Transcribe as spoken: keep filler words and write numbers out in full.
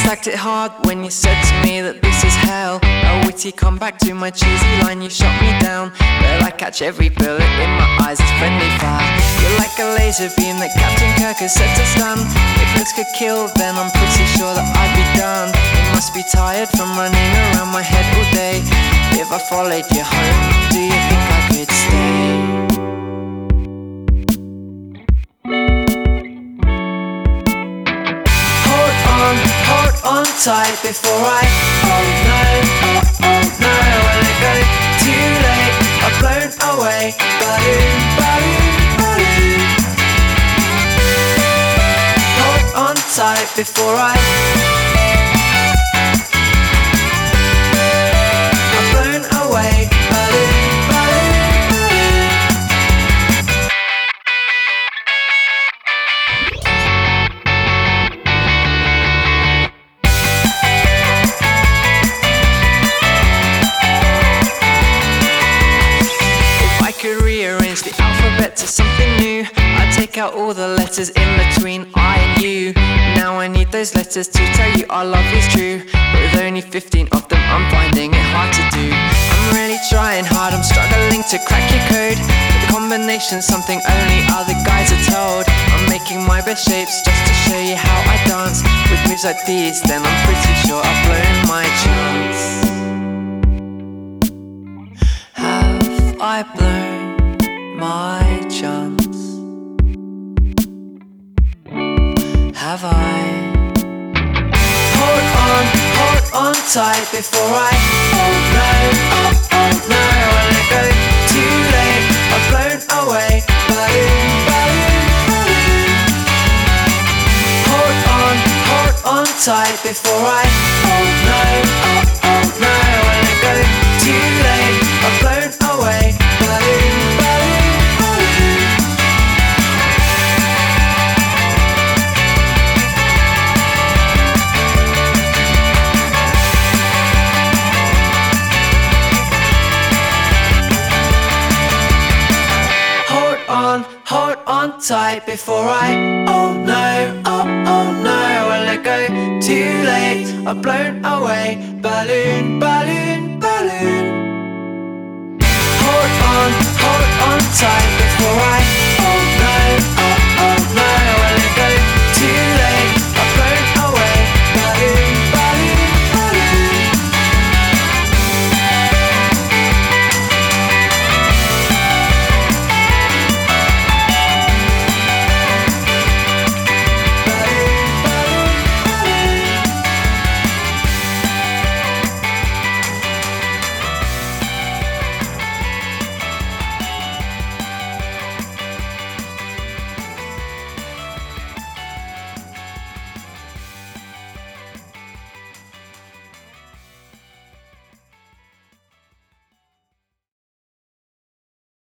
stacked it hard when you said to me that this is hell. A witty comeback to my cheesy line, you shot me down. But I catch every bullet in my eyes, it's friendly fire. You're like a laser beam that Captain Kirk has set to stun. If looks could kill, then I'm pretty sure that I'd be done. You must be tired from running around my head all day. If I followed you home, do you think I could stay? On tight before I, oh no, oh, oh no, I let go too late, I've blown away, balloon, balloon, balloon. Hold on tight before I, I've blown away, balloon, balloon, balloon. Rearrange the alphabet to something new. I take out all the letters in between I and you. Now I need those letters to tell you our love is true. But with only fifteen of them, I'm finding it hard to do. I'm really trying hard, I'm struggling to crack your code. But the combination's something only other guys are told. I'm making my best shapes just to show you how I dance. With moves like these, then I'm pretty sure I've blown my chance. Have I blown my chance? Have I? Hold on, hold on tight before I, oh no, oh, oh no, I let go too late, I've blown away, balloon, balloon, balloon. Hold on, hold on tight before I, oh no, oh, oh no, I let go too late, I've blown away, balloon, balloon. Hold on tight before I, oh no, oh, oh no, I let go too late, I've blown away, balloon, balloon, balloon. Hold on, hold on tight before I